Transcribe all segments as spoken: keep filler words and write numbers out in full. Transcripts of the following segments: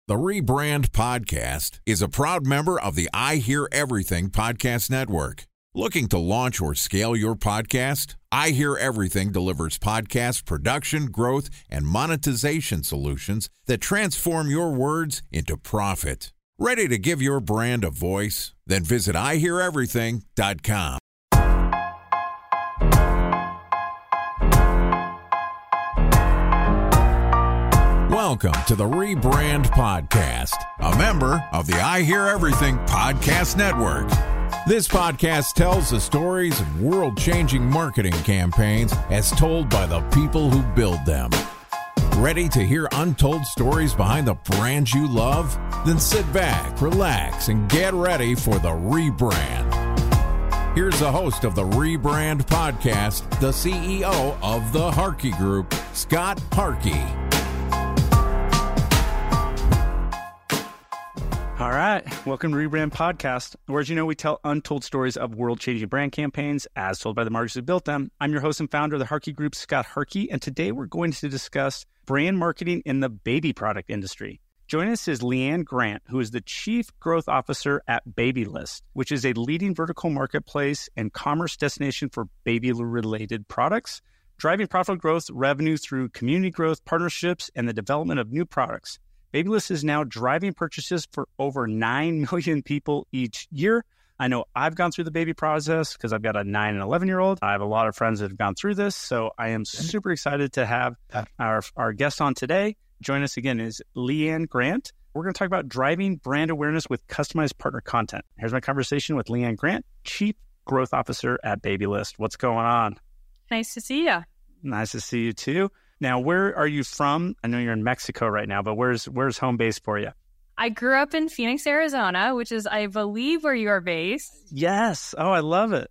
The Rebrand Podcast is a proud member of the I Hear Everything Podcast Network. Looking to launch or scale your podcast? I Hear Everything delivers podcast production, growth, and monetization solutions that transform your words into profit. Ready to give your brand a voice? Then visit I hear everything dot com. Welcome to the Rebrand Podcast, a member of the I Hear Everything Podcast Network. This podcast tells the stories of world-changing marketing campaigns as told by the people who build them. Ready to hear untold stories behind the brands you love? Then sit back, relax, and get ready for the rebrand. Here's the host of the Rebrand Podcast, the C E O of the Harkey Group, Scott Harkey. All right. Welcome to Rebrand Podcast, where, as you know, we tell untold stories of world-changing brand campaigns as told by the marketers who built them. I'm your host and founder of the Harkey Group, Scott Harkey, and today we're going to discuss brand marketing in the baby product industry. Joining us is Leanne Grant, who is the Chief Growth Officer at Babylist, which is a leading vertical marketplace and commerce destination for baby-related products, driving profitable growth, revenue through community growth, partnerships, and the development of new products. Babylist is now driving purchases for over nine million people each year. I know I've gone through the baby process because I've got a nine and eleven-year-old. I have a lot of friends that have gone through this, so I am super excited to have our, our guest on today. Join us again is Leanne Grant. We're going to talk about driving brand awareness with customized partner content. Here's my conversation with Leanne Grant, Chief Growth Officer at Babylist. What's going on? Nice to see you. Nice to see you too. Now, where are you from? I know you're in Mexico right now, but where's where's home base for you? I grew up in Phoenix, Arizona, which is, I believe, where you are based. Yes. Oh, I love it.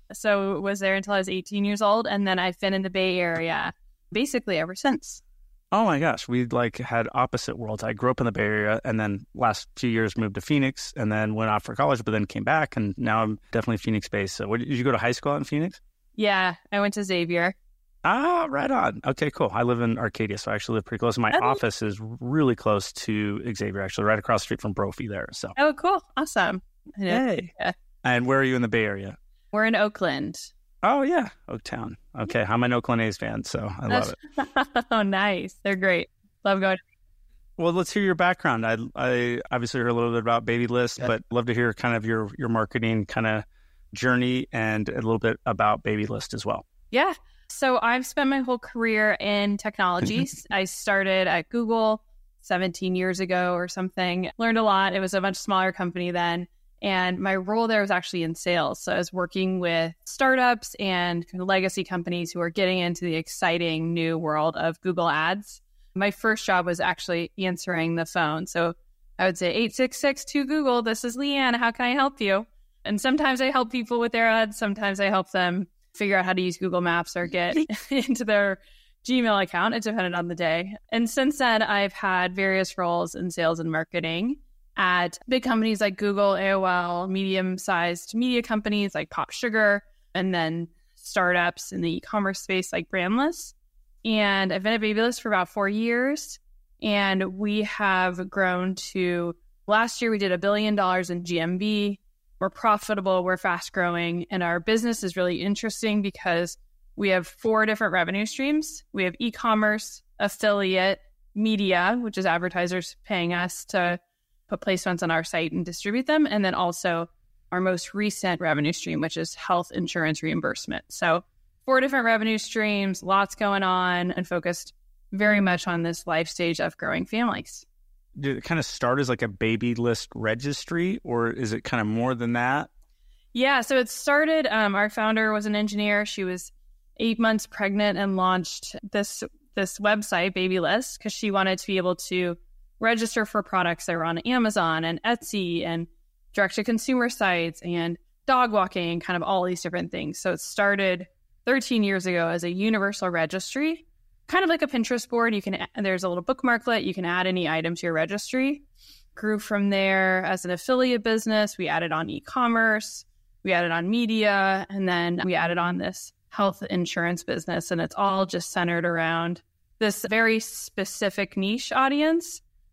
So was there until I was eighteen years old, and then I've been in the Bay Area basically ever since. Oh my gosh, we like had opposite worlds. I grew up in the Bay Area, and then last few years moved to Phoenix, and then went off for college, but then came back, and now I'm definitely Phoenix-based. So, what, did you go to high school out in Phoenix? Yeah, I went to Xavier. Ah, right on. Okay, cool. I live in Arcadia, so I actually live pretty close. My oh. office is really close to Xavier, actually, right across the street from Brophy there. So. Oh, cool. Awesome. Hey. Yeah. And where are you in the Bay Area? We're in Oakland. Oh, yeah. Oaktown. Okay. I'm an Oakland A's fan, so I love it. Oh, nice. They're great. Love going. Well, let's hear your background. I, I obviously heard a little bit about Babylist, yeah. but love to hear kind of your, your marketing kind of journey and a little bit about Babylist as well. Yeah. So I've spent my whole career in technology. I started at Google seventeen years ago or something. Learned a lot. It was a much smaller company then. And my role there was actually in sales. So I was working with startups and kind of legacy companies who are getting into the exciting new world of Google Ads. My first job was actually answering the phone. So I would say eight six six to Google, this is Leanne, how can I help you? And sometimes I help people with their ads. Sometimes I help them figure out how to use Google Maps or get into their Gmail account. It depended on the day. And since then, I've had various roles in sales and marketing at big companies like Google, A O L, medium-sized media companies like Pop Sugar, and then startups in the e-commerce space like Brandless. And I've been at Babylist for about four years, and we have grown to, last year we did a billion dollars in G M V. We're profitable, we're fast growing, and our business is really interesting because we have four different revenue streams. We have e-commerce, affiliate, media, which is advertisers paying us to put placements on our site and distribute them, and then also our most recent revenue stream, which is health insurance reimbursement. So four different revenue streams, lots going on, and focused very much on this life stage of growing families. Did it kind of start as like a Babylist registry, or is it kind of more than that? Yeah, so it started, um, our founder was an engineer. She was eight months pregnant and launched this this website, Babylist, because she wanted to be able to register for products that were on Amazon and Etsy and direct-to-consumer sites and dog walking and kind of all these different things. So it started thirteen years ago as a universal registry, kind of like a Pinterest board. You can, there's a little bookmarklet. You can add any item to your registry. Grew from there as an affiliate business. We added on e-commerce. We added on media. And then we added on this health insurance business. And it's all just centered around this very specific niche audience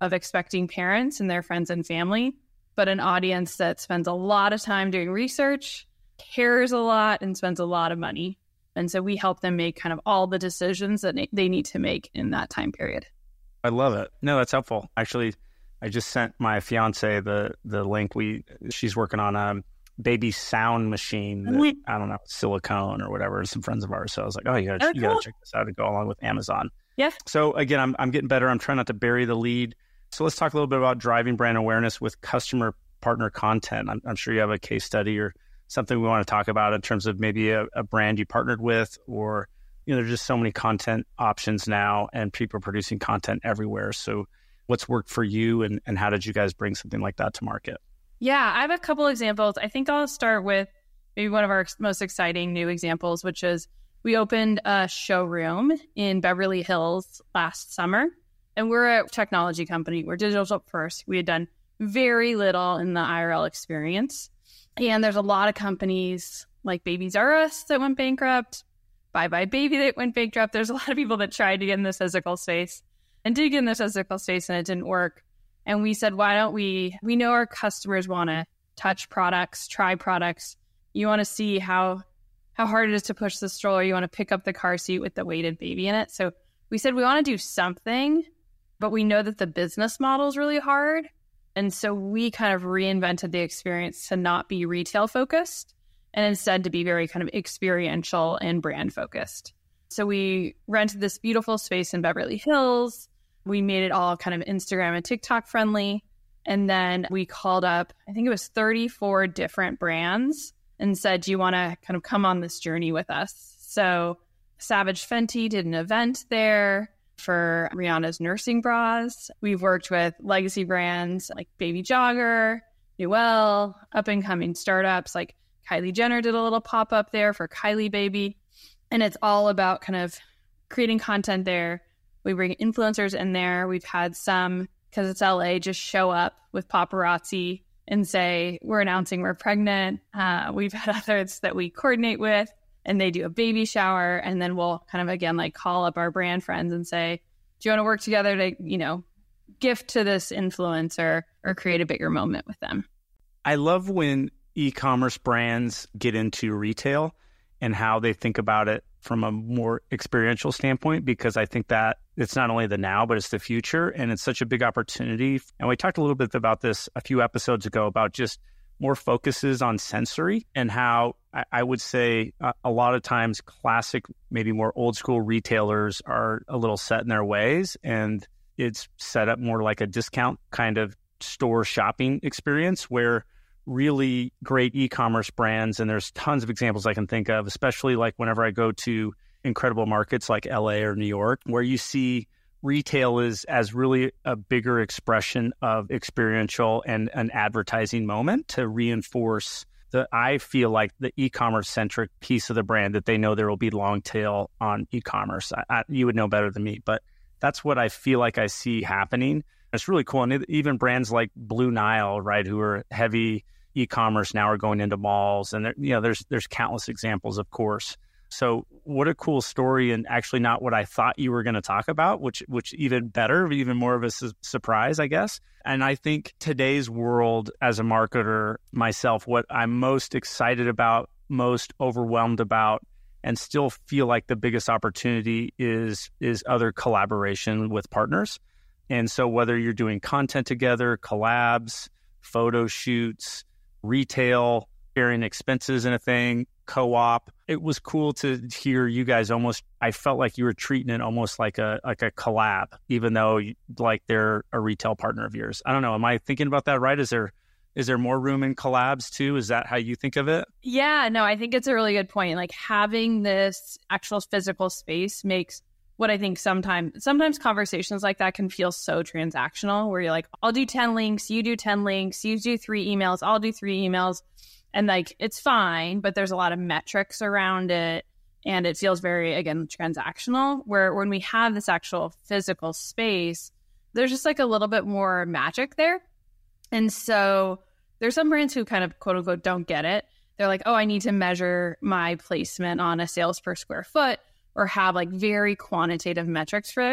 of expecting parents and their friends and family, but an audience that spends a lot of time doing research, cares a lot, and spends a lot of money. And so we help them make kind of all the decisions that they need to make in that time period. I love it. No, that's helpful. Actually, I just sent my fiance the the link. We she's working on a baby sound machine. That, mm-hmm. I don't know, silicone or whatever. Some friends of ours. So I was like, oh, you gotta, oh, you cool. gotta check this out to go along with Amazon. Yeah. So again, I'm I'm getting better. I'm trying not to bury the lead. So let's talk a little bit about driving brand awareness with customer partner content. I'm, I'm sure you have a case study or something we want to talk about in terms of maybe a, a brand you partnered with, or, you know, there's just so many content options now and people producing content everywhere. So what's worked for you, and, and how did you guys bring something like that to market? Yeah, I have a couple examples. I think I'll start with maybe one of our most exciting new examples, which is we opened a showroom in Beverly Hills last summer. And we're a technology company. We're digital first. We had done very little in the I R L experience. And there's a lot of companies like Babies R Us that went bankrupt, Bye Bye Baby that went bankrupt. There's a lot of people that tried to get in the physical space and did get in the physical space, and it didn't work. And we said, why don't we, we know our customers want to touch products, try products. You want to see how how hard it is to push the stroller. You want to pick up the car seat with the weighted baby in it. So we said, we want to do something, but we know that the business model is really hard. And so we kind of reinvented the experience to not be retail focused and instead to be very kind of experiential and brand focused. So we rented this beautiful space in Beverly Hills. We made it all kind of Instagram and TikTok friendly. And then we called up, I think it was thirty-four different brands, and said, do you want to kind of come on this journey with us? So Savage Fenty did an event there for Rihanna's nursing bras. We've worked with legacy brands like Baby Jogger, Newell, up-and-coming startups like Kylie Jenner did a little pop-up there for Kylie Baby. And it's all about kind of creating content there. We bring influencers in there. We've had some, because it's L A, just show up with paparazzi and say, we're announcing we're pregnant. Uh, we've had others that we coordinate with, and they do a baby shower. And then we'll kind of, again, like call up our brand friends and say, do you want to work together to, you know, gift to this influencer or create a bigger moment with them? I love when e-commerce brands get into retail and how they think about it from a more experiential standpoint, because I think that it's not only the now, but it's the future. And it's such a big opportunity. And we talked a little bit about this a few episodes ago about just more focuses on sensory, and how I, I would say a, a lot of times classic, maybe more old school retailers are a little set in their ways, and it's set up more like a discount kind of store shopping experience, where really great e-commerce brands, and there's tons of examples I can think of, especially like whenever I go to incredible markets like L A or New York, where you see retail is as really a bigger expression of experiential and an advertising moment to reinforce the, I feel like the e-commerce centric piece of the brand, that they know there will be long tail on e-commerce. I, I, you would know better than me, but that's what I feel like I see happening. It's really cool. And even brands like Blue Nile, right, who are heavy e-commerce now, are going into malls, and there, you know, there's there's countless examples, of course. So what a cool story, and actually not what I thought you were going to talk about, which which even better, even more of a su- surprise, I guess. And I think today's world, as a marketer myself, what I'm most excited about, most overwhelmed about, and still feel like the biggest opportunity is is other collaboration with partners. And so whether you're doing content together, collabs, photo shoots, retail, sharing expenses in a thing, co-op, it was cool to hear you guys almost, I felt like you were treating it almost like a like a collab, even though like they're a retail partner of yours. I don't know. Am I thinking about that right? Is there is there more room in collabs too? Is that how you think of it? Yeah, no, I think it's a really good point. Like having this actual physical space makes what I think sometimes sometimes conversations like that can feel so transactional, where you're like, I'll do ten links, you do ten links, you do three emails, I'll do three emails. And like, it's fine, but there's a lot of metrics around it. And it feels very, again, transactional, where when we have this actual physical space, there's just like a little bit more magic there. And so there's some brands who kind of quote unquote don't get it. They're like, oh, I need to measure my placement on a sales per square foot, or have like very quantitative metrics for it.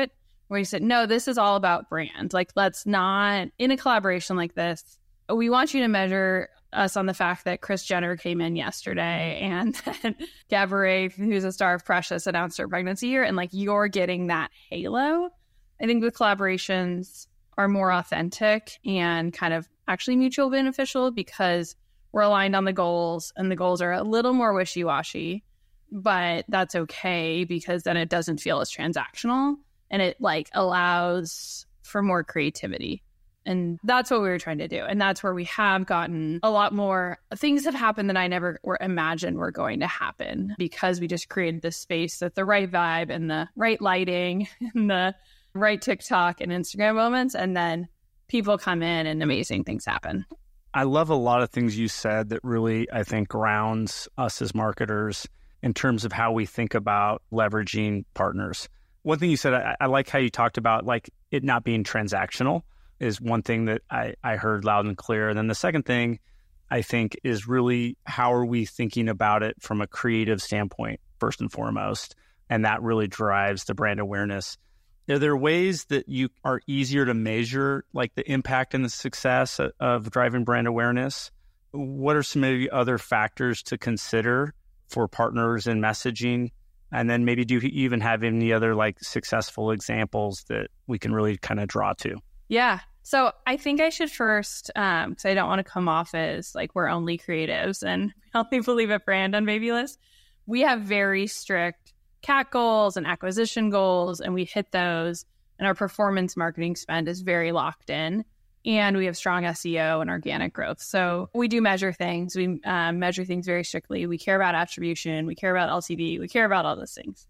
where we said, no, this is all about brand. Like, let's not, in a collaboration like this, we want you to measure us on the fact that Kris Jenner came in yesterday and then Gabourey, who's a star of Precious, announced her pregnancy here, and like you're getting that halo. I think the collaborations are more authentic and kind of actually mutually beneficial because we're aligned on the goals, and the goals are a little more wishy-washy, but that's okay because then it doesn't feel as transactional and it like allows for more creativity. And that's what we were trying to do. And that's where we have gotten a lot more things have happened that I never were imagined were going to happen because we just created this space with the right vibe and the right lighting and the right TikTok and Instagram moments. And then people come in and amazing things happen. I love a lot of things you said that really, I think, grounds us as marketers in terms of how we think about leveraging partners. One thing you said, I, I like how you talked about like it not being transactional is one thing that I, I heard loud and clear. And then the second thing I think is really how are we thinking about it from a creative standpoint, first and foremost. And that really drives the brand awareness. Are there ways that you are easier to measure like the impact and the success of, of driving brand awareness? What are some maybe other factors to consider for partners in messaging? And then maybe do you even have any other like successful examples that we can really kind of draw to? Yeah. So I think I should first, um, because I don't want to come off as like we're only creatives and only believe a brand on Babylist. We have very strict C A C goals and acquisition goals, and we hit those. And our performance marketing spend is very locked in. And we have strong S E O and organic growth. So we do measure things. We um, measure things very strictly. We care about attribution. We care about L T V. We care about all those things.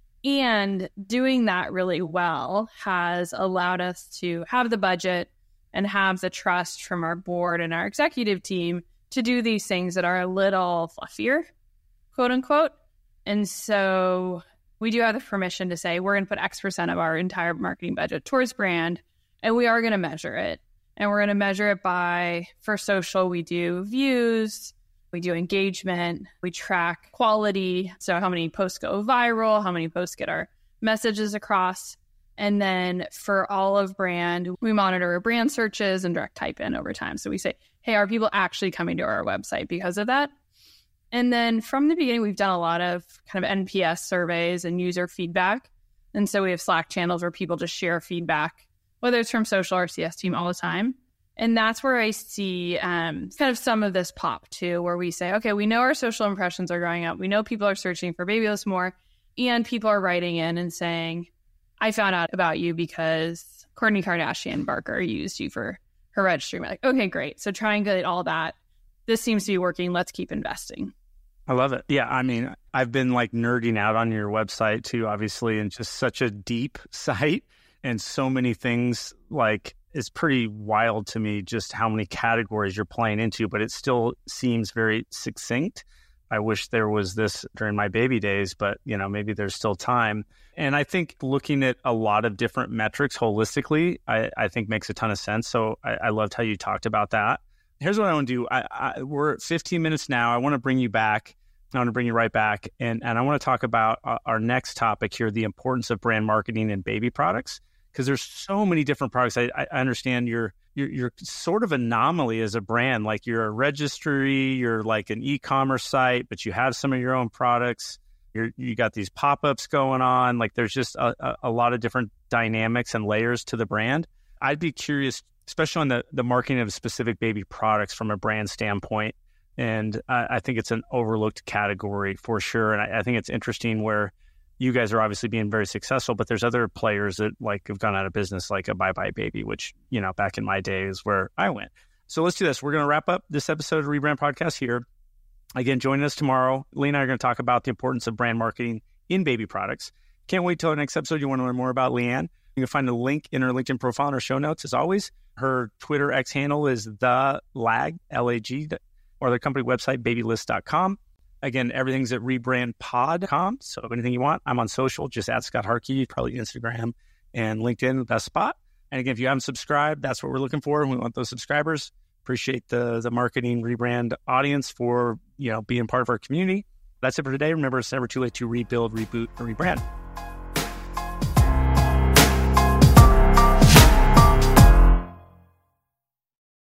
And doing that really well has allowed us to have the budget and have the trust from our board and our executive team to do these things that are a little fluffier, quote unquote. And so we do have the permission to say we're going to put X percent of our entire marketing budget towards brand, and we are going to measure it. And we're going to measure it by, for social, we do views, we do engagement, we track quality. So how many posts go viral, how many posts get our messages across. And then for all of brand, we monitor brand searches and direct type in over time. So we say, hey, are people actually coming to our website because of that? And then from the beginning, we've done a lot of kind of N P S surveys and user feedback. And so we have Slack channels where people just share feedback, whether it's from social or C S team, all the time. And that's where I see um, kind of some of this pop too, where we say, okay, we know our social impressions are going up. We know people are searching for Babylist more, and people are writing in and saying, I found out about you because Kourtney Kardashian Barker used you for her registry. We're like, okay, great. So triangulate all that. This seems to be working. Let's keep investing. I love it. Yeah. I mean, I've been like nerding out on your website too, obviously, and just such a deep site and so many things. Like, it's pretty wild to me just how many categories you're playing into, but it still seems very succinct. I wish there was this during my baby days, but you know, maybe there's still time. And I think looking at a lot of different metrics holistically, I, I think makes a ton of sense. So I, I loved how you talked about that. Here's what I want to do. I, I, we're at fifteen minutes now. I want to bring you back. I want to bring you right back. And, and I want to talk about our, our next topic here, the importance of brand marketing in baby products, because there's so many different products. I, I understand you're, you're, you're sort of anomaly as a brand. Like you're a registry, you're like an e-commerce site, but you have some of your own products. You're, you got these pop-ups going on. Like there's just a, a, a lot of different dynamics and layers to the brand. I'd be curious, especially on the, the marketing of specific baby products from a brand standpoint. And I, I think it's an overlooked category for sure. And I, I think it's interesting where you guys are obviously being very successful, but there's other players that like have gone out of business, like a Bye Bye Baby, which, you know, back in my day is where I went. So let's do this. We're going to wrap up this episode of Rebrand Podcast here. Again, join us tomorrow. Lee and I are going to talk about the importance of brand marketing in baby products. Can't wait till the next episode. You want to learn more about Leanne? You can find a link in her LinkedIn profile in our show notes, as always. Her Twitter X handle is the lag, L A G, or their company website, babylist dot com. Again, everything's at rebrand pod dot com. So if anything you want, I'm on social, just at Scott Harkey, probably Instagram and LinkedIn, the best spot. And again, if you haven't subscribed, that's what we're looking for. We want those subscribers. Appreciate the the marketing rebrand audience for, you know, being part of our community. That's it for today. Remember, it's never too late to rebuild, reboot, or rebrand.